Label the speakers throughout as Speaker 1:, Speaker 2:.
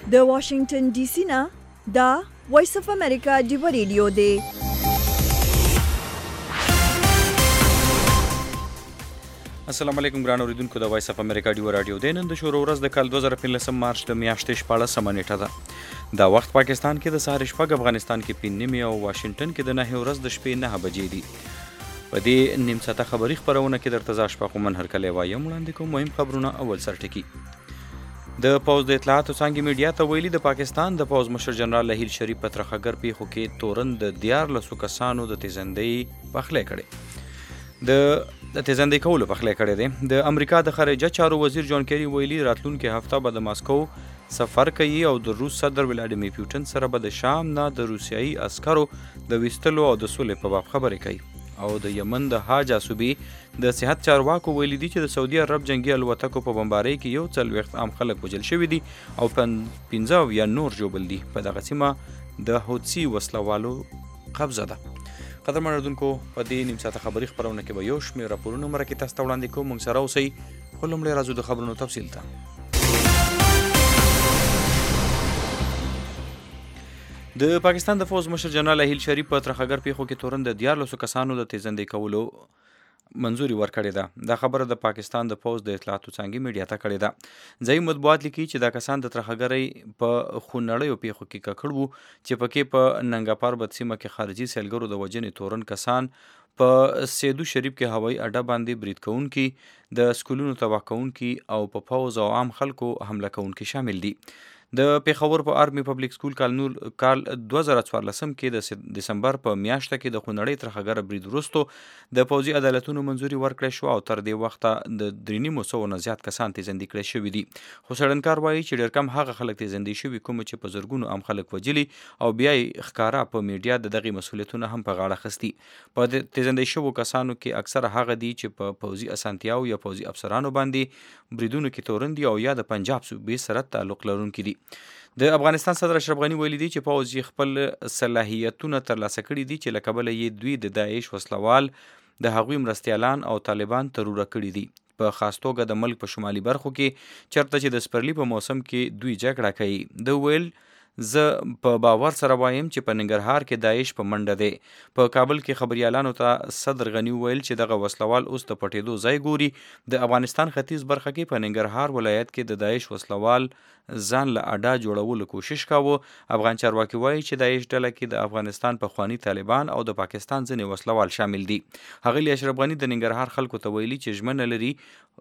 Speaker 1: د واشنگټن ډي سي نه دا وایس اف امریکا ډیو ریډیو دی.
Speaker 2: السلام علیکم ګران اوریدونکو د وایس اف امریکا ډیو رادیو دی. نن د شروع ورځ د کال 2015 مارچ د میاشتې 14 نیټه ده. دا وخت پاکستان کې د سهار شپږ، افغانستان کې 5 نیمې او واشنگټن کې د 9 ورځ د شپې 9 بجې دي. په دې نیم ساعته خبري خبرونه کې درته ځا شپه من هرکلی وایم. وړاندې کوم مهم خبرونه. اول سرټکی د پوز د اطلاعاتو څانګې میډیا ته ویلي د پاکستان د پوز مشر جنرال لهیل شریف په ترخګر پیښو کې تورن د 14 کسانو د تیزندۍ پخلی کړي د تیزندۍ کولو پخلی کړی دی. د امریکا د خارجه چارو وزیر جان کیری ویلي راتلونکي هفته به د ماسکو سفر کوي او د روس صدر ولادیمیر پوتین سره به د شام نه د روسیایي عسکرو د ویستلو او د سولې په باب خبرې کوي. او د یمن د حاج صوبې د صحت چارواکو ویلي دي چې د سعودي عرب جنگي الوتکو په بمبارۍ کې 40 عام خلک وژل شوي دي او 15 یا نور ژوبل دي. په دغه سیمه د حوثي وسلوالو قبضه ده. قدرمن اردوونکو په دې نیم ساعته خبري خبرونه کې به یو شمېر راپورونه مرکې تاسو ته وړاندې کوم. موږ سره اوسئ. خو لومړی راځو د خبرونو تفصیل ته. د پاکستان د فوز مشر جنرال لهیل شریف په ترخګر پیښو کې تورن د 14 کسانو د تیزندۍ کولو منظوري ورکړې ده. دا خبره د پاکستان د فوز د اطلاعاتو څانګې میډیا ته کړې ده. ځایي مطبوعات لیکي چې دا کسان د ترخګرۍ په خونړیو پیښو کې ککړ وو چې پکې په ننګاپاربت سیمه کې خارجي سیلګرو د وژنې تورن کسان په سیدو شریف کې هوایي اډه باندې برید کوونکي، د سکولونو تباه کوونکي او په فوز او عام خلکو حمله کوونکي شامل دي. د پیښور په آرمی پبلک سکول کال 2014 کې د دسمبر په میاشته کې د خونړۍ ترخګر برید وروسته د پوځي عدالتونو منظوري ورکړې شو او تر دې وخته د 300 نه زیات کسان تیزندي کړي شوي دي. خو څېړنکار وایي چې ډېر کم هغه خلک تیزندي شوي کوم چې په زرګونو عام خلک وجلي او بیا یې ښکارا په میډیا د دغې مسؤلیتونه هم په غاړه خستي. په تیزندي شوو کسانو کې اکثره هغه دي چې په پوځي اسانتیاو یا پوځي افسرانو باندې بریدونو کې تورن دي او یا د پنجاب صوبې سره تعلق لرونکي دي. د افغانستان صدر اشرف غني ویلي دي چې پوځ یې خپل صلاحیتونه ترلاسه کړي دي چې له کبله یې دوی د داعش وسلوال، د هغوی مرستیالان او طالبان تروره کړي دي. په خاص توګه د ملک په شمالي برخو کې چرته چې د سپرلي په موسم کې دوی جګړه کوي. د ویل زه په باور سره وایم چې په ننګرهار کې داعش په منډه دی. په کابل کې خبريالانو ته صدر غني ویل چې دغه وسلوال اوس د پټېدو ځای ګوري. د افغانستان ختیځ برخه کې په ننګرهار ولایت کې د داعش وسلوال ځان له اډه جوړولو کوشش کاوه. افغان چارواکي وایي چې داعش ډله کې د افغانستان پخواني طالبان او د پاکستان ځینې وسلوال شامل دي. ښاغلي اشرف غني د ننګرهار خلکو ته ویلي چې ژمنه لري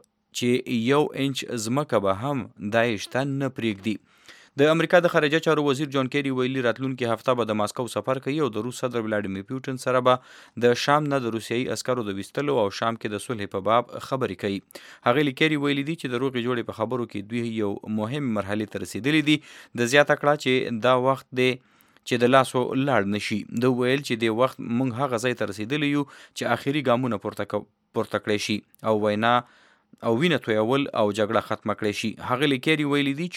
Speaker 2: چې 1 انچ ځمکه به هم داعش ته نه پرېږدي. د امریکا د خارجه چارو وزیر جان کیری ویلي راتلونکي هفته به د ماسکو سفر کوي او د روس صدر ولادیمیر پوتین سره به د شام نه د روسیایي عسکرو د ویستلو او شام کې د صلح په باب خبرې کوي. هغه کیری ویلي دي چې د روغې جوړې په خبرو کې دوی یو مهم مرحله ته رسیدلي دي. د زیاته کړه چې دا وخت دی چې د لاسو لاړ نشي. د ویل چې د وخت موږ هغه ځای ته رسیدلی یو چې آخري ګامونه پورته کړی شي او وینا او وینه تویول او جګړه ختمه کړی شي. هغه کیری ویلي دي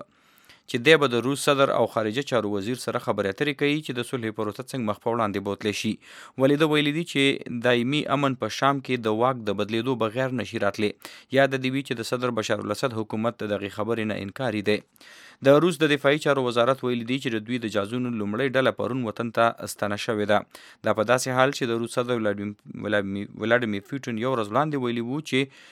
Speaker 2: چې دی به د روس صدر او خارجه چارو وزیر سره خبرې اترې کوي چې د صلح پروسه څنګه مخ په وړاندې بوتلی شي. ولې د ویلي دي چې دایمي امن په شام کې د واک د بدلیدو بغیر نشي راتلی. یا د دې وی چې د صدر بشار الاسد حکومت د دغې خبرې نه انکاري دی. د روس د دفاعي چارو وزارت ویلي دی چې د دوی د جازونو لومړۍ ډله پرون وطن ته ستنه شوې ده. دا په داسې حال چې د روس صدر ولادیمیر پوتین یو ورځ وړاندې ویلي وو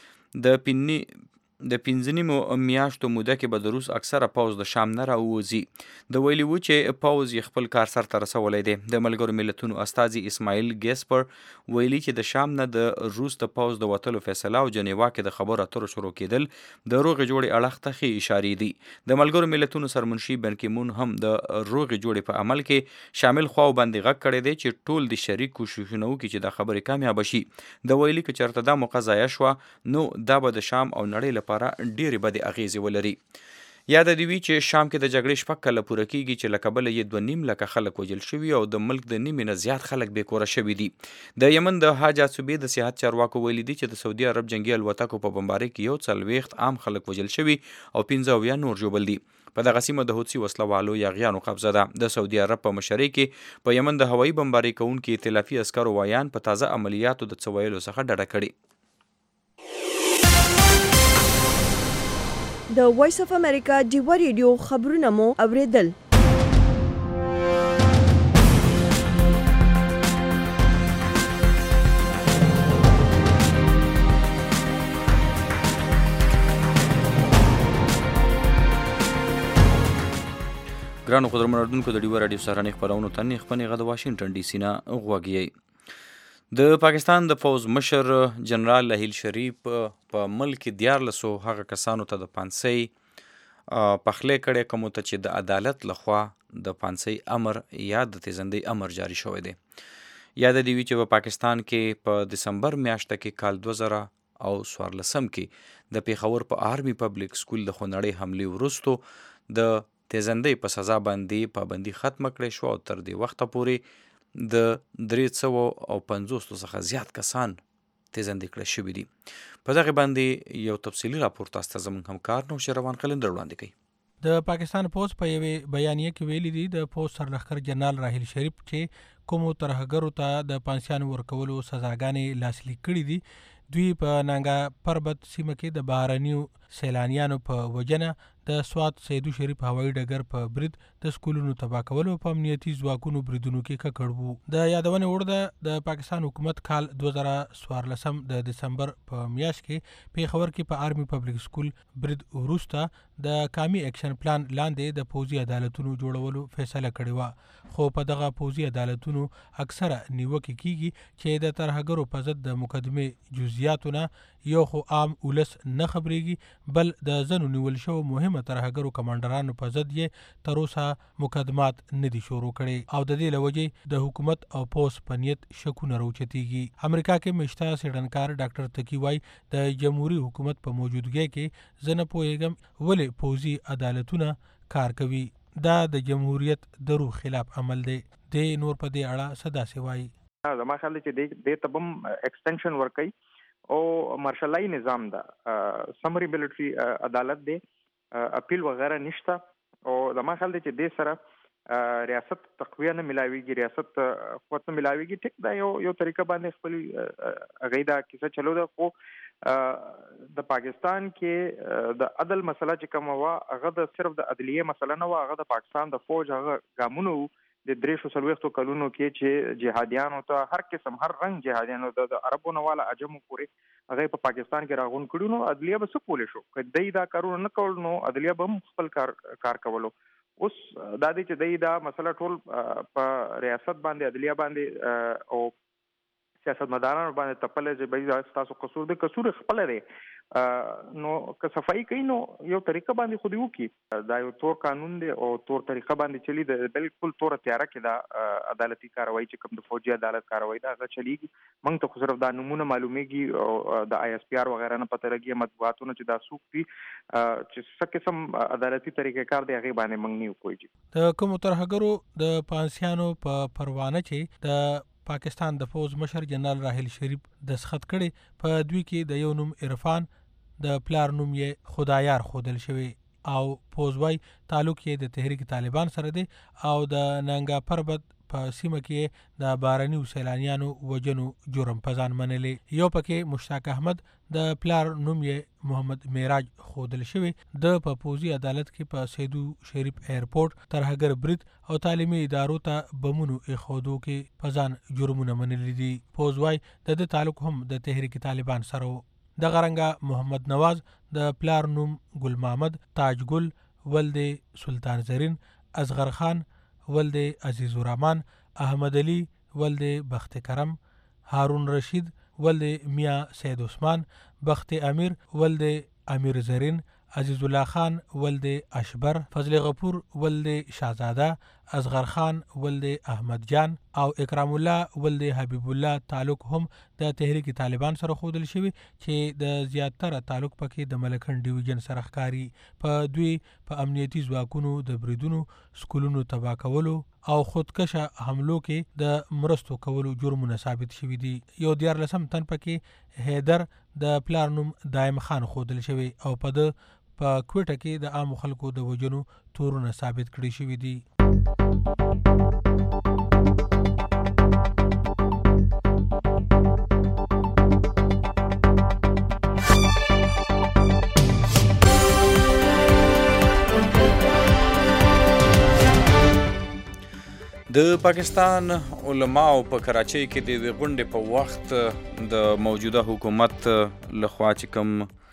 Speaker 2: چې د 15 میاشتو موده کې به د روس اکثره پوځ د شام نه راووځي. د ویلي وو چې پوځ یې خپل کار سرته رسولی دی. د ملګرو ملتونو استازي اسماعیل ګیسپر ویلي چې د شام نه د روس د پوځ د وتلو فیصله او جنیوا کې د خبرو اترو شروع کېدل د روغې جوړې اړخ ته ښې اشارې دي. د ملګرو ملتونو سرمنشي بن کی مون هم د روغې جوړې په عمل کې شامل خواو باندې غږ کړی دی چې ټول د شریک کوششونه وکړي چې دا خبرې کامیابه شي. د ویلي که چېرته دا موقع ضایع شوه نو دا به د شام او نړۍ لپاره ډېرې بدې اغیزې ولري. یا د دې وی چې شام کې د جګړې شپږ کاله پوره کیږي چې له کبله یې 2.5 لکه خلک وژل شوي او د ملک د نیمې نه زیات خلک بې کوره شوي دي. د یمن د حاج صوبې د صحت چارواکو ویلي دي چې د سعودي عرب جنگي الوتکو په بمبارۍ کې 40 عام خلک وژل شوي او 15 نور ژوبل دي. په دغه سیمه د حوثي وسلوالو یاغیانو قبضه ده. د سعودي عرب په مشرۍ کې په یمن د هوایي بمبارۍ کوونکي ائتلافي عسکرو وایان په تازه عملیاتو د څه ویلو څخه ډډه کړې.
Speaker 1: د وایس اف امریکا ډیوا ریډیو خبرونه مو اوریدل.
Speaker 2: ګرانو قدرمنو اردوونکو د ډیوا راډیو سهارنۍ خپرونو ته نیغ د واشنگټن ډي سي نه غوږیئ. د پاکستان د پوځ مشر جنرال لهیل شریف په ملک کې 14 هغه کسانو ته د پانسۍ پخلی کړی کومو ته چې د عدالت لخوا د پانسۍ امر یا د تیزندۍ امر جاری شوی دی. یاد دی چې په پاکستان کې په دسمبر میاشته کې کال 2014 کې د پیښور په آرمي پبلک سکول د خونړۍ حملې وروستو د تیزندۍ په سزا باندې پابندي ختمه کړې شو او تر دې وخته پورې د 350 څخه زیات کسان تیزندۍ کړی شوي دي. په دغه باندې یو تفصیلي راپور تاسو ته زموږ همکار نوشیروان قلندر وړاندې کوي.
Speaker 3: د پاکستان پوځ په یوې بیانیه کې ویلي دي د پوځ سرلښکر جنرال راحیل شریف چې کومو ترهګرو ته د پانسیانو ورکولو سزاګانې لاسلیک کړي دي، دوی په نانګا پربت سیمه کې د بهرنیو سیلانیانو په وجنه د سوات سیدو شریف هوایي ډګر په برید د سکولونو تباه کولو په امنیتي ځواکونو بریدونو کې ککړ وو. د یادونې وړ ده د پاکستان حکومت کال 2014 د دسمبر په میاشت کې پیښور کې په آرمي پبلک سکول برید وروسته د قومي اکشن پلان لاندې د پوځي عدالتونو جوړولو فیصله کړې وه، خو په دغه پوځي عدالتونو اکثره نیوکې کیږي چې د ترهګرو په ضد د مقدمې جزئیاتونه یو خو عام ولس نه خبرېږي، بل د ځنو نیول شو مهمه ترهګرو کمانډرانو په ضد یې تر اوسه مقدمات نه دي شروع کړي او د دې له وجې د حکومت او پوځ په نیت شکونه راوچتېږي. امریکا کې مشته څېړنکار ډاکټر تقي وایي د جمهوریت حکومت په موجودګۍ کې زه نه پوهېږم ولې پوځي عدالتونه کار کوي. دا د جمهوریت د روح خلاف عمل دی. د نور په دې اړه څه داسې وایي؟
Speaker 4: زما خیال دی چې د ته هم ایکسټنشن ورکوي او مارشالای نظام ده، سمري ملټري عدالت دی، اپیل وغیرہ نشته او زما خیال دی چې د سره ریاست تقویه نه ملاویږي، ریاست قوت نه ملاویږي. ټیک دا یو طریقه باندې خپل غیدا کیسه چلو ده، خو د پاکستان کې د عدل مسله چې کومه وه هغه د صرف د عدلیه مسله نه وه، هغه د پاکستان د فوج هغه ګامونه د 340 کلونو کې چې جهادیانو ته هر قسم هر رنګ جهادیانو د عربو نه والا عجمو پورې هغه په پاکستان کې راغون کړي نو عدلیه به څه کولی شو. که دی دا کارونه نه کول نو عدلیه به هم خپل کار کولو. اوس دا دی چې دی دا مسله ټول په ریاست باندې عدلیه باندې او سیاستمدارانو باندې تپلې چې به تاسو قصور دی، قصور خپل دی. نو که صفائی کوي نو یو طریقه باندې خو دی وکړي. دا یو تور قانون دی او تور طریقه باندې چلی د بالکل تور تیاره کې دا عدالتي کاروایی چې کوم د فوجي عدالت کاروایی دا هغه چلیږي. موږ ته خو صرف دا نمونه معلومیږي او د آی اس پی آر وغیرہ نه پته لګي مطبوعاتونه چې دا څوک دي چې څه قسم عدالتي طریقې کار دی هغې باندې موږ نه کوي.
Speaker 3: د کومو ترهګرو د پانسیانو په پروانه چې د پاکستان د پوځ مشر جنرال راحیل شریف دستخط کړي، په دوی کې د یو نوم عرفان، د پلار نوم یې خدایار ښودل شوی او پوځ وایي تعلق یې د تحریک طالبان سره دی او د نانګا پربت په سیمه کې د بهرنیو سیلانیانو وجنو جرم په ځان منلې. یو پکې مشتاق احمد، د پلار نوم یې محمد معراج ښودل شوی، د په پوځي عدالت کې په سیدو شریف ایرپورټ ترهګر برید او تعلیمي ادارو ته بمونو ایښودو کې په ځان جرمونه منلي دي. پوځ وایي د ده تعلق هم د تحریک طالبان سره و. دغه رنګه محمد نواز، د پلار نوم ګل محمد، تاج ګل، ولد سلطان زرین، اصغر خان، ولد عزیز الرحمن، احمد علی، ولد بخت کرم، هارون رشید، ولد میاں سید عثمان، بخت امیر، ولد امیر زرین، عزیز الله خان، ولد اشبر، فضل غفور، ولد شاهزاده، اصغر خان، ولد احمد جان او اکرام الله، ولد حبیب الله تعلق هم د تحریک طالبان سره ښودل شوی چې د زیاتره تعلق پکې د ملکن ډیویژن سره ښکاري. په دوی په امنیتي ځواکونو د بریدونو، سکولونو تباه کولو او خودکشه حملو کې د مرستو کولو جرمونه ثابت شوي دي. یو 14 تن پکې حیدر، د پلار نوم دایم خان ښودل شوی او په کوټه کې د عامو خلکو د وجنو تورونه ثابت کړي شوي دي.
Speaker 2: د پاکستان علماو په کراچۍ کې د یوې غونډې په وخت د موجوده حکومت لخوا چې کوم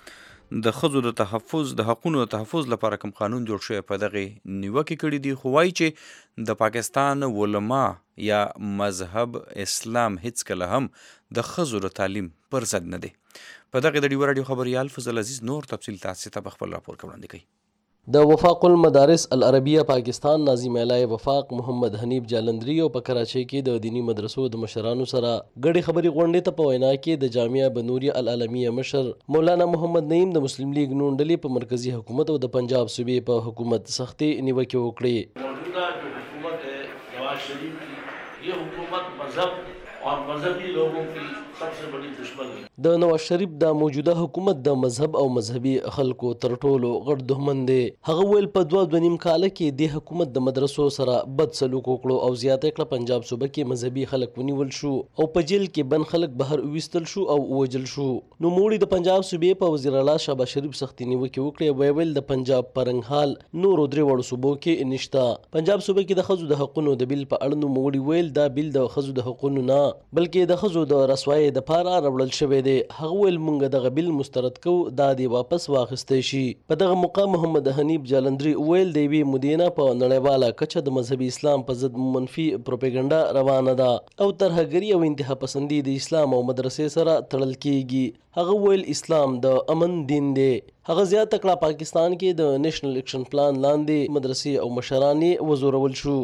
Speaker 2: د ښځو د تحفظ د حقونو د تحفظ لپاره کوم قانون جوړ شوی په دغې نیوکې کړي دي، خو وایي چې د پاکستان علما یا مذهب اسلام هیڅکله هم د ښځو د تعلیم پر ضد نه دی. په دغې د ډیو راډیو خبریال فضل عزیز نور تفصیل تاسو ته په خپل راپور کې وړاندې کوي.
Speaker 5: د وفاق المدارس العربیه پاکستان ناظم اعلی وفاق محمد حنیف جالندری او په کراچۍ کې د دینی مدرسو د مشرانو سره ګډې خبرې غونډې ته په وینا کې د جامعه بنوریه العالمیه مشر مولانا محمد نعیم د مسلم لیگ نون ډلې په مرکزی حکومت او د پنجاب صوبې په حکومت سختي نیوکې وکړې.
Speaker 6: موجودہ جو حکومت ہے نواز شریف کی، یہ حکومت مذہب اور مذہبی لوگوں کی سب سے بڑی دشمن ہے.
Speaker 5: د نواز شریف د موجوده حکومت د مذهب او مذهبي خلکو تر ټولو غټ دښمن دی. هغه ویل په 2.5 کال کې د حکومت د مدرسو سره بد سلوک وکړو او زیاته کړه پنجاب صوبه کې مذهبي خلک ونیول شو او په جیل کې بن خلک بهر وویستل شو او وجل شو. نو موړي د پنجاب صوبې په وزیر اعلی شهباز شریف سختي نیوکې وکړې. ویل د پنجاب پرنګحال نورو درې وړو صوبو کې نشته. پنجاب صوبه کې د ښځو د حقونو د بیل په اړه نو موړي ویل دا بیل د ښځو د حقونو نه بلکې د ښځو د رسوایۍ د پاره راوړل شوی دی. هغه ویل مونږ دغه بیل مسترد کو دا دی واپس واخیستی شي. په دغه موقع محمد حنیف جالندری ویل د یوې مودې په نړیواله کچه د مذهبي اسلام په ضد منفي پروپاګاندا روانه ده او ترهګري او انتها پسندي د اسلام او مدرسې سره تړل کیږي. هغه ویل اسلام د امن دین دی. هغه زیاته کړه پاکستان کې د نیشنل ایکشن پلان لاندې مدرسې او مشران وزورول شو.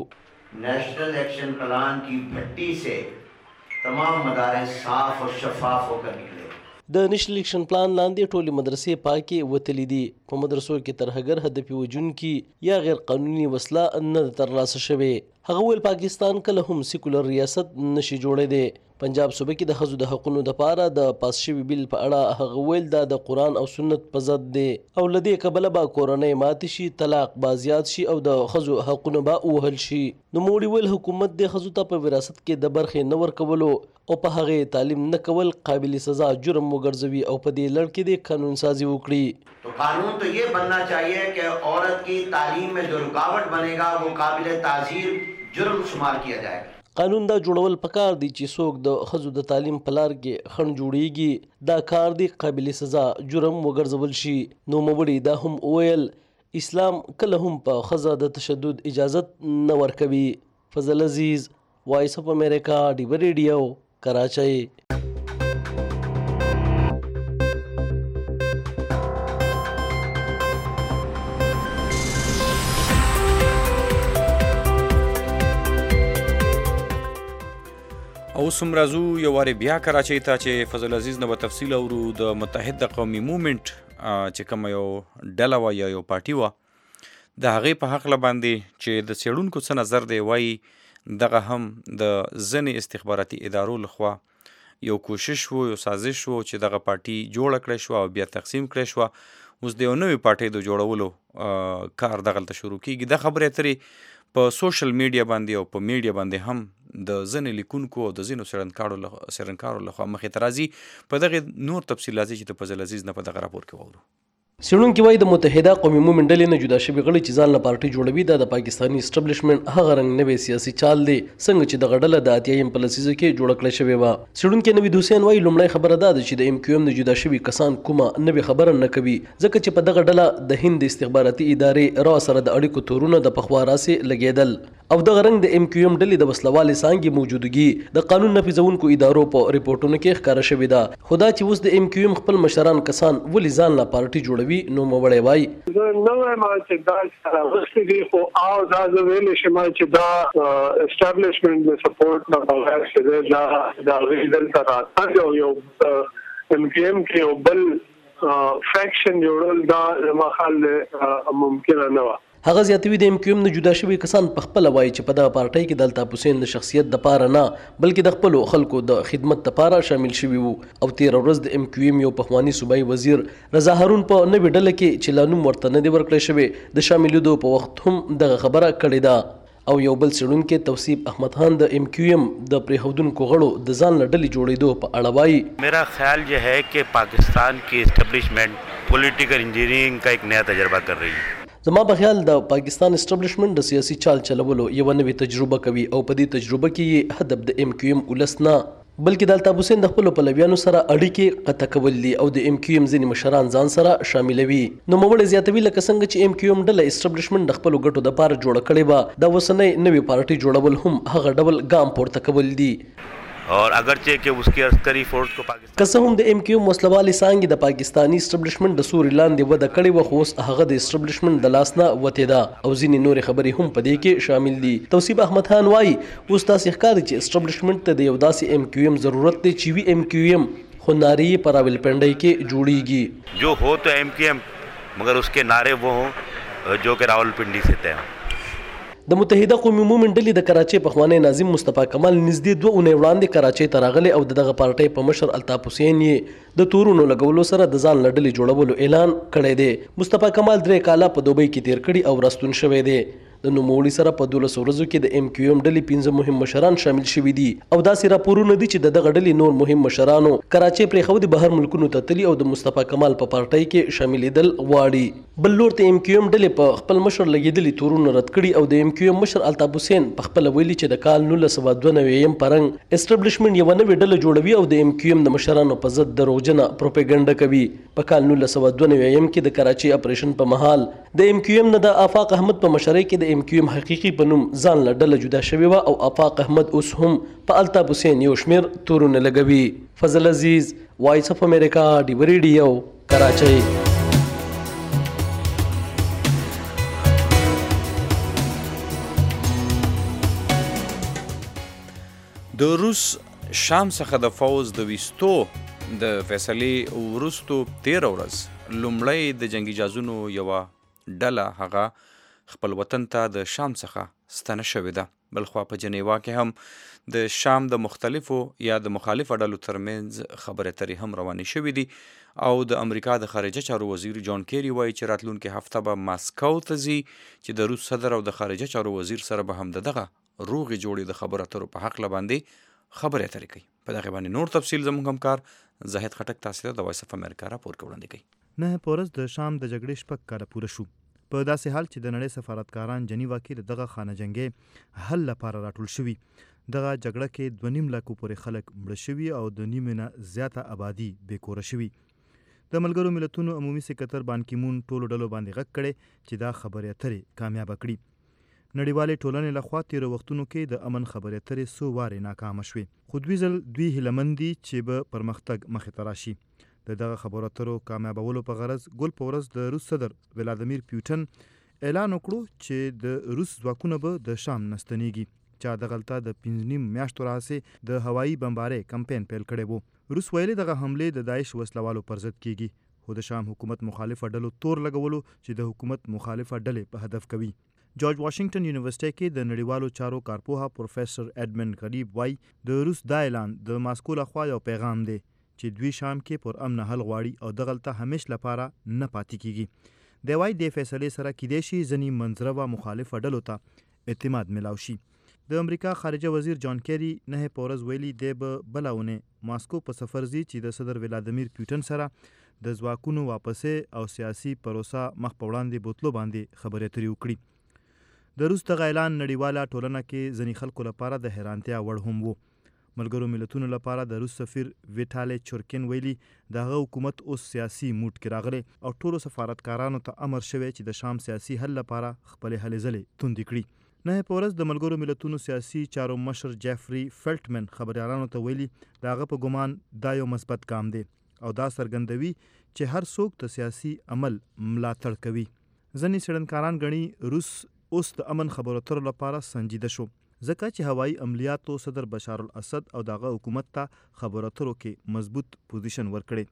Speaker 7: نیشنل ایکشن پلان کی بھٹی سے تمام مدارس صاف اور شفاف ہو کر نکلے.
Speaker 5: د نیشنل ایکشن پلان لاندې ټولې مدرسې پاکې وتلې دي. په مدرسو کې ترهګر هدفي وجونکي یا غیر قانوني وسله نه ترلاسه شوې. هغه ویل پاکستان کله هم سیکولر ریاست نشي جوړېدی. پنجاب صوبه کې د ښځو د حقونو دپاره د پاس شوي بیل په اړه هغه ویل دا د قرآن او سنت په ضد دی او له دې کبله به کورنۍ ماتې شي، طلاق به زیات شي او د ښځو حقونه به ووهل شي. نو موړي ویل حکومت د ښځو ته په وراثت کې د برخې نه ورکولو او په هغې تعلیم نه کول قابل سزا جرم وګرځوي او په دې لړ کې د قانون سازي وکړي.
Speaker 7: تو قانون تو یہ بننا چاہیے کہ عورت کی تعلیم میں جو رکاوٹ بنے گا وہ قابل تعزیر جرم شمار کیا جائے گا.
Speaker 5: قانون دا جوړول پکار دی چې څوک د ښځو د تعلیم په لار کې خنډ جوړیږي دا کار دی قابل سزا جرم وګرځول شي. نو موړي دا هم ویل اسلام کله هم په ښځه د تشدد اجازت نه ورکوي. فضل عزیز، وایس اف امریکا، ډیو ریډیو، کراچۍ.
Speaker 2: اوس هم راځو یو وارې بیا کراچۍ ته چې فضل عزیز نه به تفصیل اورو د متحد قومي مومنټ چې کومه یو ډله وه یا یو پارټي وه د هغې په هکله باندې چې د څېړونکو څه نظر دی، وایي دغه هم د ځینې استخباراتي ادارو لخوا یو کوشش و، یو سازش و چې دغه پارټي جوړه کړی شوه او بیا تقسیم کړی شوه. اوس د یو نوې پارټۍ د جوړولو کار دغلته شروع کېږي. دا خبرې اترې په سوشل میډیا باندې او په میډیا باندې هم د ځینې لیکونکو او د ځینو څېړنکارو لخوا مخې ته راځي. په دغې نور تفصیل راځي چې د فضل عزیز نه په دغه راپور کې واورو.
Speaker 5: څېړونکي وایي د متحده قومي مومنټ ډلې نه جدا شوي غړي چې ځان له پارټۍ جوړوي دا د پاکستاني اسټبلیشمنټ هغه رنګ نوی سیاسي چال دی څنګه چې دغه ډله د 80 په لسیزه کې جوړه کړې شوې وه. څېړونکی نوید حسین وایي لومړی خبره دا ده چې د MQM نه جدا شوي کسان کومه نوې خبره نه کوي ځکه چې په دغه ډله د هند استخباراتي ادارې را سره د اړیکو تورونه د پخوا راسې لګېدل او دغه رنګ د MQM ډلې د وسلوالې څانګې موجودګي د قانون نافذونکو ادارو په ریپورټونو کې ښکاره شوې ده. خو دا چې اوس د MQM خپل مشران کسان ولې ځان له پارټي جوړوي نو موړی
Speaker 8: زه نو وایم چې دا راغلي دي خو او دا زه ویلی شم چې دا اسټابلیشمنټ د سپورټ نه بغیر چې دا غوښتل دلته راتګ یو MQM کې یو بل فیکشن جوړول دا زما خیال ممکنه نه وه.
Speaker 5: هغه زیاتوي د MQM نه جدا شوي کسان په خپله وایي چې په دغه پارټۍ کې د الطاف حسین د شخصیت دپاره نه بلکې د خپلو خلکو د خدمت دپاره شامل شوي وو او تېره ورځ د MQM یو پخواني صوبایي وزیر رضا هارون په نوې ډله کې چې لا نوم ورته نه دی ورکړی شوی د شاملېدو په وخت هم دغه خبره کړې ده. او یو بل څېړونکی توصیف احمد خان د MQM د پرېښودونکو غړو د ځان له ډلې جوړېدو په اړه وایي
Speaker 6: میرا خیال یہ ہے کہ پاکستان کی اسٹیبلشمنٹ پولیٹیکل انجینئرنگ کا ایک نیا تجربہ کر رہی ہے.
Speaker 5: زما په خیال د پاکستان اسټابلیشمنت د سیاسي چال چلولو یو نوې تجربه کوي او په دې تجربه کې هدف د ام کیو ام ولس نه بلکې د الطاف حسین د خپلو پلویانو سره اړیکې قطع کول دي او د ام کیو ام ځینې مشران ځان سره شاملوي. نوموړی زیاتوي لکه څنګه چې ام کیو ام ډله اسټابلیشمنت د خپلو ګټو دپاره جوړه کړې وه دا اوسنۍ نوې پارټي جوړول هم هغه ډول ګام پورته کول دي.
Speaker 9: और अगरचे कि उसकी अस्करी फोर्स को पाकिस्तान
Speaker 5: که څه هم د ام کیو ام وسلوالې څانګې د پاکستاني اسټابلیشمنت د سوري لاندې وده کړې وه خو اوس هغه د اسټابلیشمنت د لاس نه وتې ده او ځینې نورې خبرې هم په دې کې شامل دي. توصیب احمد خان وایي اوس داسې ښکاري چې اسټابلیشمنت ته د یو داسې ام کیو ام ضرورت دی چې وي ام کیو ام خو نارې یې په راولپنډۍ کې جوړیږي.
Speaker 9: जो हो तो एम क्यू एम मगर उसके नारे वो हों जो कि रावलपिंडी से तय हों.
Speaker 5: د متحده قومي مومنټ ډلې د کراچۍ پخوانی ناظم مصطفی کمال نږدې 2 اونۍ وړاندې کراچۍ ته راغلی او دغه پارټۍ په مشر الطاف حسین یې د تورونو لګولو سره د ځان له ډلې جوړولو اعلان کړی دی. مصطفی کمال 3 کاله په دوبۍ کې تیر کړي او راستون شوی دی. د نوموړي سره په 12 ورځو کې د ام کیو ام ډلې 15 مهم مشران شامل شوي دي او داسې راپورونه دي چې دغه ډلې نور مهم مشرانو کراچۍ پرېښودې بهر ملکونو ته تلي او د مصطفی کمال په پارټۍ کې شاملېدل غواړي. بل لور ته ام کیو ام ډلې په خپل مشر لګېدلي تورونه رد کړي او د ام کیو ام مشر الطاف حسین په خپله ویلي چې د کال 1992 په رنګ اسټابلیشمنت یوه نوې ډله جوړوي او د ام کیو ام د مشرانو په ضد دروغجنه پروپیګنډه کوي. په کال 1992 کې د کراچۍ اپریشن په مهال د ام کیو ام نه د آفاق احمد په مشرۍ کې د ام کیو ام حقیقي په نوم ځان له ډله جدا شوې وه او آفاق احمد اوس هم په الطاف حسین یو شمېر تورونه لګوي. فضل عزیز، وایس اف امریکا، ډیو ریډیو، کراچۍ.
Speaker 2: د روس شام څخه د فوز د ویستو د فیصلې وروستو 13 ورځ لومړی د جنګي جازونو یوه ډله هغه خپل وطن ته د شام څخه ستنه شوې ده. بلخوا په جنیوا کې هم د شام د مختلفو یا د مخالفو ډلو ترمنځ خبرې اترې هم روانې شوې دي او د امریکا د خارجه چارو وزیر جان کیری وایي چې راتلونکې هفته به ماسکو ته ځي چې د روس صدر او د خارجه چارو وزیر سره به هم دغه روغې جوړې د خبرو اترو په هکله باندې خبرې اترې کوي. په دغه باندې نور تفصیل زموږ همکار زاهد خټک تاسو ته د وایس اف امریکا راپور وړاندې کوي.
Speaker 10: نه پورس د شام د جګړې شپږ کاله پوره شو. په داسې حال چې د نړۍ سفارتکاران جنیوا کې دغه خانه جنګي حل لپاره راټول شوي. دغه جګړه کې 2.5 لکو پورې خلک مړه شوي او د نیمې نه زیاته آبادي بېکوره شوي. د ملګرو ملتونو عمومي سکرتر بان کی مون ټولو ډلو باندې غږ کړی چې دا خبرې اترې کامیابه کړي. نړیوالې ټولنې لخوا تېرو وختونو کې د امن خبرې اترې څو وارې ناکامه شوې خو دوی ځل دوی هیلهمند دي چې به پرمختګ مخې ته راشي. د دغه خبرو اترو کامیابولو په غرض ګل په ورځ د روس صدر ولادیمیر پیوټن اعلان وکړو چې د روس ځواکونه به د شام نه ستنېږي. چا دغلته د 5.5 میاشتو راهیسې د هوایي بمبارۍ کمپین پیل کړی و. روس ویلي دغه حملې د داعش وسلوالو پر ضد کیږي خو د شام حکومت مخالفه ډلو تور لګولو چې د حکومت مخالفه ډلې په هدف کوي. جورج واشنگټن یونیورسيټي کې د نړیوالو چارو کارپوها پروفیسور ایډمن غریب وای د روس دا اعلان د ماسکو لخوا یو پیغام دی چې دوی شام کې پر امن حل غواړي او دغلته همیش لپاره نه پاتې کیږي. دی وای د فیصلې سره کیدای شي ځینې منځره و مخالفه ډلو ته اعتماد ملاو شي. د امریکا خارجه وزیر جان کیری نه په ورځ ویلي دی به بلونه ماسکو په سفر ځي چې د صدر ولادیمیر پیوټن سره د ځواکونو واپسې او سیاسي پروسه مخ په وړاندې بوتلو باندې خبرې اترې وکړي. د روس دغه اعلان نړیواله ټولنه کې ځینې خلکو لپاره د حیرانتیا وړ هم و. ملګرو ملتونو لپاره د روس سفیر ویټالي چورکین ویلي دغه حکومت اوس سیاسي موډ کې راغلی او ټولو سفارتکارانو ته امر شوی چې د شام سیاسي حل لپاره خپلې هلې ځلې توندې کړي. نه په ورځ د ملګرو ملتونو سیاسي چارو مشر جیفري فلټمن خبريالانو ته ویلي د هغه په ګمان دا یو مثبت کام دی او دا څرګندوي چې هر څوک د سیاسي عمل ملاتړ کوي. ځینې څېړنکاران ګڼي روس اوس د امن خبرو اترو لپاره سنجیده شو ځکه چې هوایي عملیاتو صدر بشار الاسد او دغه حکومت ته خبرو اترو کې مضبوط پوزیشن ورکړي.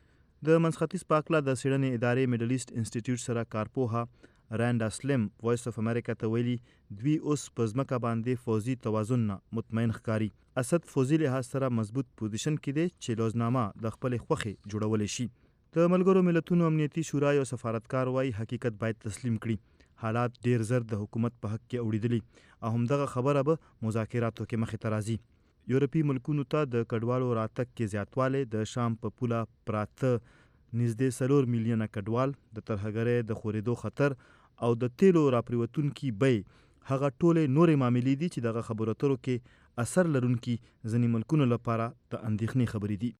Speaker 10: د منځختیځ په هکله د څېړنې ادارې میډل ایسټ انسټیټیوټ سره کارپوها رانډا سلیم وایس اف امریکا ته ویلي دوی اوس په ځمکه باندې فوزي توازن نه مطمئن ښکاري. اسد فوزي لحاظ سره مضبوط پوزیشن کې دی چې لوزنامه د خپلې خوښې جوړولی شي. د ملګرو ملتونو امنیتي شورا یو سفارتکار وایي حقیقت باید تسلیم کړي. حالات ډیر زر د حکومت په حق کې اوړېدلي او همدغه خبره به مذاکراتو کې مخې ته راځي. یورپي ملکونو ته د کډوالو راتګ کې زیاتوالی د شام په پوله پراته نږدې 4 میلیونه کډوال د ترهګرۍ د خورېدو خطر او د تیلو راپریوتونکي بیې هغه ټولې نورې معاملې دي چې دغه خبرو اترو کې اثر لرونکي ځینې ملکونو لپاره د اندېښنې خبرې دي.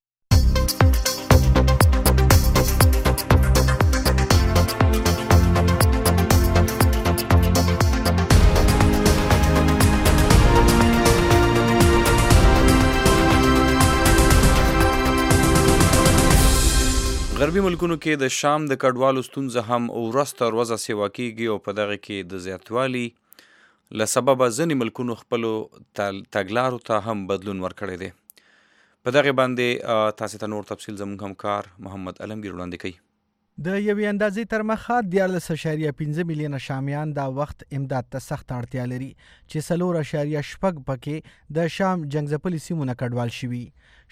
Speaker 2: غربي ملکونو کې د شام د کډوالو ستونزه هم ورځ تر ورځه سیوا کېږي او په دغه کې د زیاتوالي له سببه ځینې ملکونو خپلو تګلارو ته هم بدلون ورکړی دی. په دغه باندې تاسې ته نور تفصیل زموږ همکار محمد علمګیر وړاندې کوي.
Speaker 11: د یوې اندازې تر مخه 14.5 میلیونه شامیان دا وخت امداد ته سخت اړتیا لري چې 4.6 پکې د شام جنګځپلي سیمو نه کډوال شوي.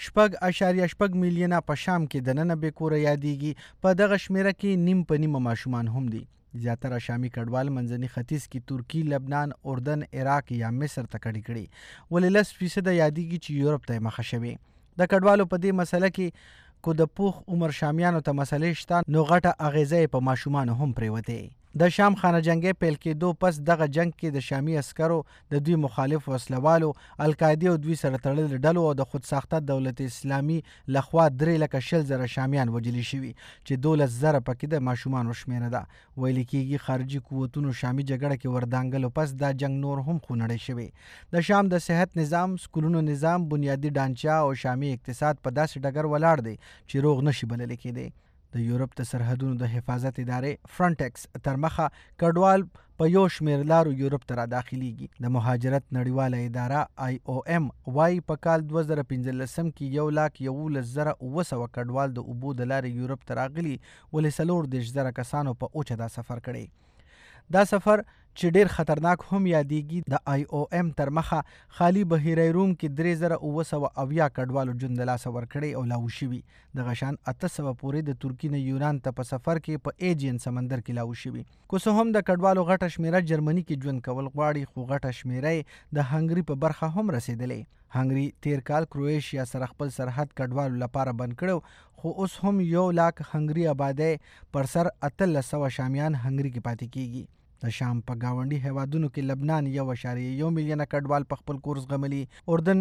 Speaker 11: 6.6 میلیونه په شام کې دننه بې کوره یادېږي. په دغه شمیره کې نیم په نیمه ماشومان هم دي. زیاتره شامي کډوال منځني ختیځ کې ترکی، لبنان، اردن، عراق یا مصر ته کډې کړي، ولې 10% یادېږي چې یورپ ته مخه شوي. د کډوالو په دې مسله کې کو د پوخ عمر شامیانو ته مسلې شته، نو غټه اغیزه په ماشومانو هم پریوتې. د شام خانه جنگي پیل کېدو پس دغه جنگ کې د شامي عسکرو د دوی مخالف وسلوالو، القاعده او دوی سره تړل ډلو او د خود ساخته دولت اسلامي لخوا 3,20,000 شامیان وجلی شوي چې 12,000 پکې د ماشومانو شمیره ده. ویل کېږي خارجي قوتونو شامي جګړه کې وردانګلو پس دا جنگ نور هم خونړی شوی. د شام د صحت نظام، سکولونو نظام، بنیادی ډانچه او شامي اقتصاد په داسې ډګر ولاړ دی چې روغ نشي بلل کېدی. د یورپ د سرحدونو د حفاظت ادارې فرنټکس تر مخه کډوال په یو شمېر لارو یورپ ته را داخليږي. د مهاجرت نړیواله اداره IOM وايي په کال 2015 کې 1,11,900 کډوال د اوبو د لارې یورپ ته راغلي، ولې 40,000 کسانو په اوچه دا سفر کړی. دا سفر چې ډیر خطرناک هم یادېږي. د IOM تر مخه خالی بحیره روم کې 3,970 کډوالو ژوند د لاسه ورکړی او لاهو شوي. دغه شان 800 پورې د ترکي نه یونان ته په سفر کې په ایجین سمندر کې لاهو شوي. که څه هم د کډوالو غټه شمیره جرمني کې ژوند کول غواړي، خو غټه شمیره د هنګري په برخه هم رسیدلې. هنګري تیر کال کروئیشیا سره خپل سرحد کډوالو لپاره بند کړو، خو اوس هم 1,00,000 هنګري آبادی پر سر 1,300 شامیان هنګري کې پاتې کیږي. د شام په گاونډي هیوادونو کې لبنان 1.1 میلیونه کډوال په خپل کور زغملي، اردن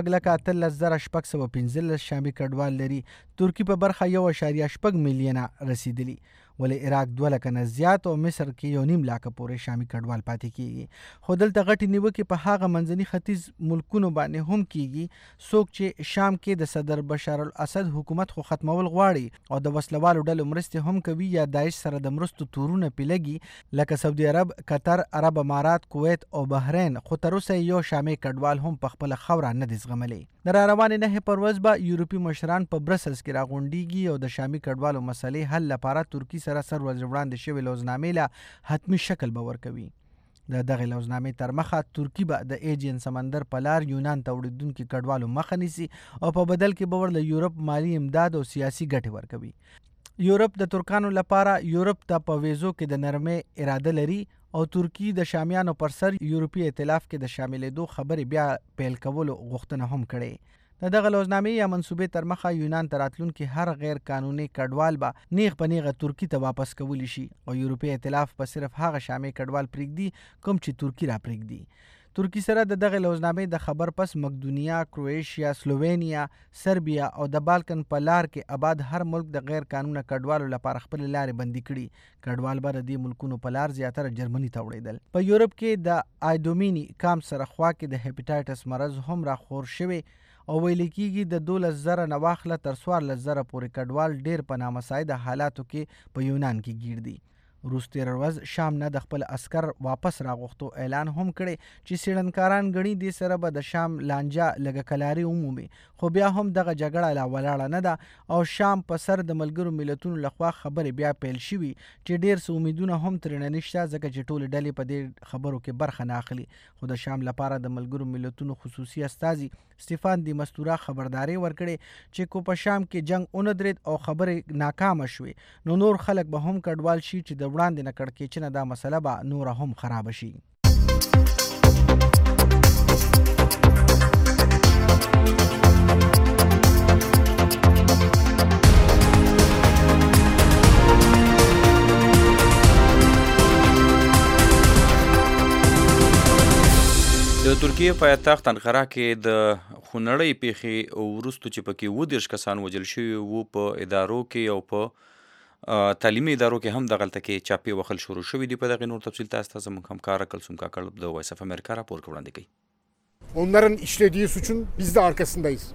Speaker 11: 4,13,615 شامي کډوال لري، ترکی په برخه 1.8 میلیونه رسیدلی، ولې عراق 2 لکه نه زیات او مصر کې 1.5 لکه پورې شامي کډوال پاتې کیږي. خو دلته غټې نیوکې په هغه منځني ختیځ ملکونو باندې هم کیږي څوک چې شام کې د صدر بشار الاسد حکومت خو ختمول غواړي او د وسلوالو ډلو مرستې هم کوي یا داعش سره د مرستو تورونه پیلګي، لکه سعودي عرب، قطر، عرب امارات، کویت او بحرین. خو تر اوسه یو شامي کډوال هم په خپل خوره نه دي زغملي. د راروانې 9 پر ورځ به یورپي مشران په برسلز کې راغونډیږي او د شامي کډوالو مسلې حل لپاره ترکی سره سر ورځ وړاندې شوی لوزنامې له حتمی شکل به ورکوي. د دغه لوزنامې تر مخه ترکی به د ایجین سمندر په لار یونان ته وړاندونکو کډوالو مخه نیسي او په بدل کې به ورله یورپ مالی امداد او سیاسي ګټې ورکوي. یورپ د ترکانو لپاره یورپ ته په ویزو کې د نرمۍ اراده لري او ترکی د شامیانو پر سر یورپي ائتلاف کې د شاملېدو خبرې بیا پیل کولو غوښتنه هم کړې. دغه لوزنامې یا منصوبې تر مخه یونان ته راتلونکي هر غیر قانوني کډوال به نیغ په نیغه ترکی ته واپس کولی شي او یورپي ائتلاف به صرف هغه شامي کډوال پرېږدي کوم چې ترکی را پرېږدي. ترکی سره د دغه لوزنامې د خبر پس مقدونیا، کروئیشیا، سلووینیا، سربیا او د بالکن په لار کې آباد هر ملک د غیر قانونه کډوالو لپاره خپل لارې بندي کړي. کډوال به د دې ملکونو په لار زیاتره جرمني ته وړېدل. په یورپ کې د آیدومینی کام سره خوا کې د هپیټایټس مرض هم راخور شوی او ویل کېږي د 12,000 نه واخله تر 14,000 پورې کډوال ډیر په نامساعده حالاتو کې په یونان کې ګیر دي. روس تیر ورځ شام نه د خپل عسکر واپس راغوښتو اعلان هم کړی چې سیړنکاران غني دي سره به د شام لانجه لګه کلاري عمومي، خو بیا هم دغه جګړه لا ولاړه نه ده او شام په سر د ملګرو ملتونو لخوا خبرې بیا پیل شوي چې ډیر څه امیدونه هم ترې نشته ځکه چې ټول ډلې په دې خبرو کې برخه نه اخلي. خو د شام لپاره د ملګرو ملتونو خصوصي استازي سټيفان دی مستورا خبرداري ورکړي چې کو په شام کې جنگ اوندرید او خبرې ناکامه شوي نو نور خلک به هم کډوال شي چې د وړاندې نه کړکېچنه دا مسله به نور هم خراب شي.
Speaker 2: د ترکیه پایتخت انقره کې د خونړۍ پیښې وروستو چې پکې 30 کسان وژل شوي وو په ادارو کې او په تعلیمي ادارو کې هم دغلته کې چاپې وهل شروع شوي دي. په دغه نور تفصیل تاسو ته زموږ همکاره کلثوم کاکړ د وایس اف امریکا راپور وړاندې کوي.
Speaker 12: Onların işlediği suçun biz de arkasındayız.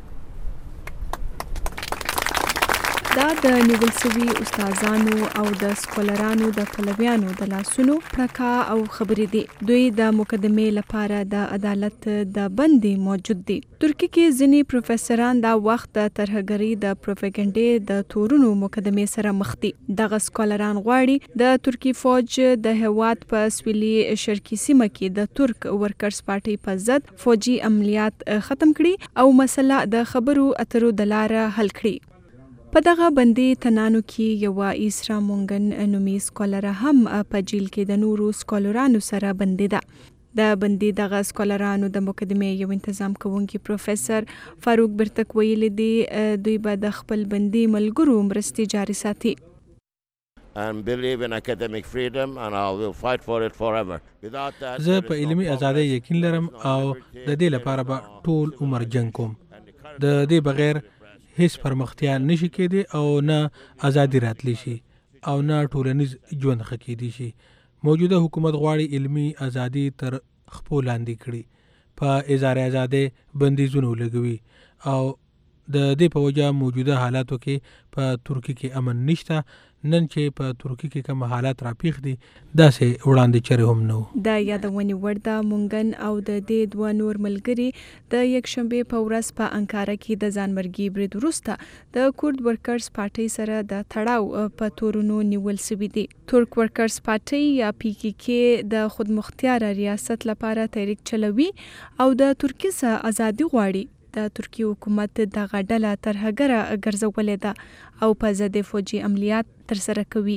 Speaker 13: دا د نیول سوي استادانو او د سکولرانو د پلویانو د لاسونو پړکا او خبرې دي. دوی د مقدمې لپاره د عدالت د بندي موجود دي. ترکی کې ځینې پروفیسوران دا وخت د ترهګرۍ د پروپاګاندا د تورونو مقدمې سره مخ دي. دغه سکولران غواړي د ترکی فوج د هواد په سویلي شرقي سیمه کې د ترک ورکرز پارټي په ضد فوجي عملیات ختم کړي او مسله د خبرو اترو د لاره حل کړي. په دغه بندي تنانو کې یو ایسرا مونګن نومي سکولر هم په جیل کې د نورو سکولرانو سره بندي ده. د بندي دغه سکولرانو د مقدمې یو تنظیم کوونکی پروفیسور فاروق برتک ویلي دی دوی به د خپل بندي ملګرو مرستې جاري ساتي.
Speaker 3: زه په علمي ازادۍ یقین لرم او د دې لپاره به ټول عمر جنګ کوم. د دې بغیر هیڅ پرمختیا نشي کېدی او نه ازادي راتلی شي او نه ټولنیز ژوند ښه کېدی شي. موجوده حکومت غواړي علمي ازادي تر خپل لاندې کړي، په اظهار ازادۍ بندیزونه ولګوي او د دې په وجه موجوده حالاتو کې په ترکی کې امن نشته. نن چې په ترکی کې کوم حالات راپیښ دي داسې وړاندې چرې هم نه وو.
Speaker 13: د یادونې وړ ده مونګن او د دې دوه نور ملګري د یکشنبې په ورځ په انکاره کې د ځانمرګي برید وروسته د کورد ورکرز پارټي سره د تړاو په تورونو نیول شوي دي. ترک ورکرز پارټي یا PKK د خودمختار ریاست لپاره تحریک چلوي او د ترکی څخه ازادي غواړي. د ترکی حکومت دغه ډله ترهګره ګرځولې ده او په ضد فوجي عملیات ترسره کوي.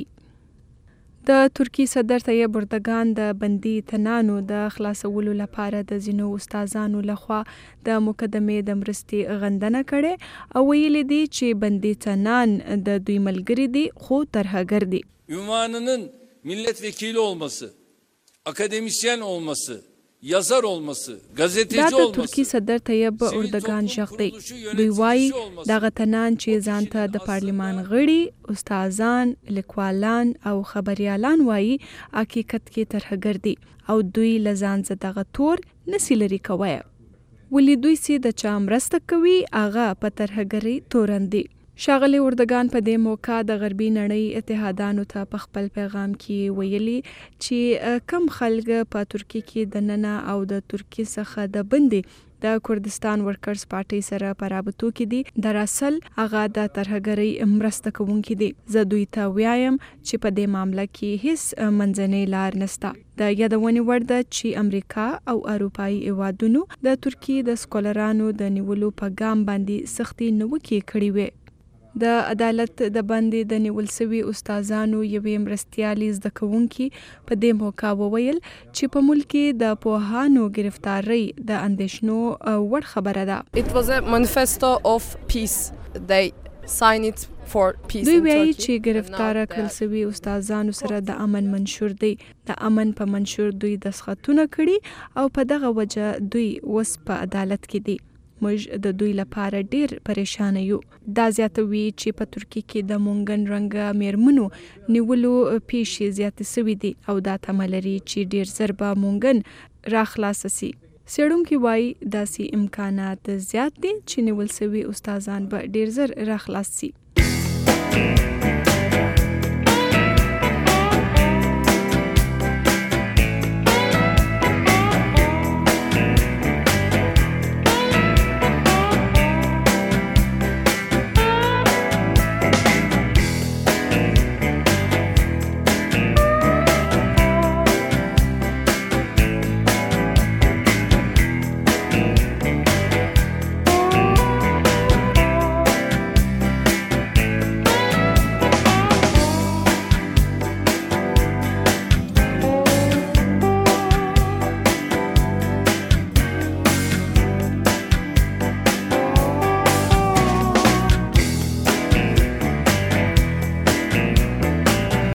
Speaker 13: د ترکی صدر طیب اردوغان د بندي تنانو د خلاصولو لپاره د ځینو استادانو لخوا د مقدمې د مرستې غندنه کړې او ویلي دي چې بندي تنان د دوی ملګري دي خو ترهګر دي.
Speaker 14: ünvanının milletvekili olması, akademisyen olması, yazar olması, gazeteci olması.
Speaker 13: دا د ترکی صدر طیب اردوغان ژغ دی. دوی وایي دغه تنان چې ځان ته د پارلمان غړي، استادان، لیکوالان او خبریالان وایي حقیقت کې ترهګر دي او دوی له ځان څخه دغه تور نسي لرې کوی. ولې دوی چې د چا مرسته کوي هغه په ترهګرۍ تورن دي. ښاغلی اردوغان په دې موقع د غربي نړۍ اتحادانو ته په خپل پیغام کې ویلي چې کم خلک په ترکی کې د ننه او د ترکی څخه د بندي د کردستان ورکرز پارټي سره په رابطو کې دي، دراصل هغه د ترهګرۍ مرسته کوونکي دي. زه دوی ته وایم چې په دې معاملې کې هیڅ منځنۍ لار نشته. د یادونې وړ ده چې امریکا او اروپایي هیوادونو د ترکی د سکولرانو د نیولو په ګام باندې سختي نیوکې کړې وې. د عدالت د باندې د نیول سوي استادانو یوې مرستیالي زده کوونکي په دې موقع وویل چې په ملک کې د پوهانو گرفتاری د اندېښنو وړ خبره ده.
Speaker 15: It was a manifesto of peace. They signed it for peace.
Speaker 13: دوی وایي چې گرفتار کړل سوي استادانو سره د امن منشور دی. د امن په منشور دوی دسخطونه کړي او په دغه وجه دوی اوس په عدالت کې دي. موږ د دوی لپاره ډیر پریشان یو. دا زیاتوي چې په ترکی کې د مونګن رنګ میرمنو نیولو پیښې زیاتې سوي دي او دا تمه لري چې ډیر زر به مونګن را خلاص سي. څېړونکي وایي داسې امکانات زیات دي چې نیول سوي استادان به ډیر زر را خلاص سي.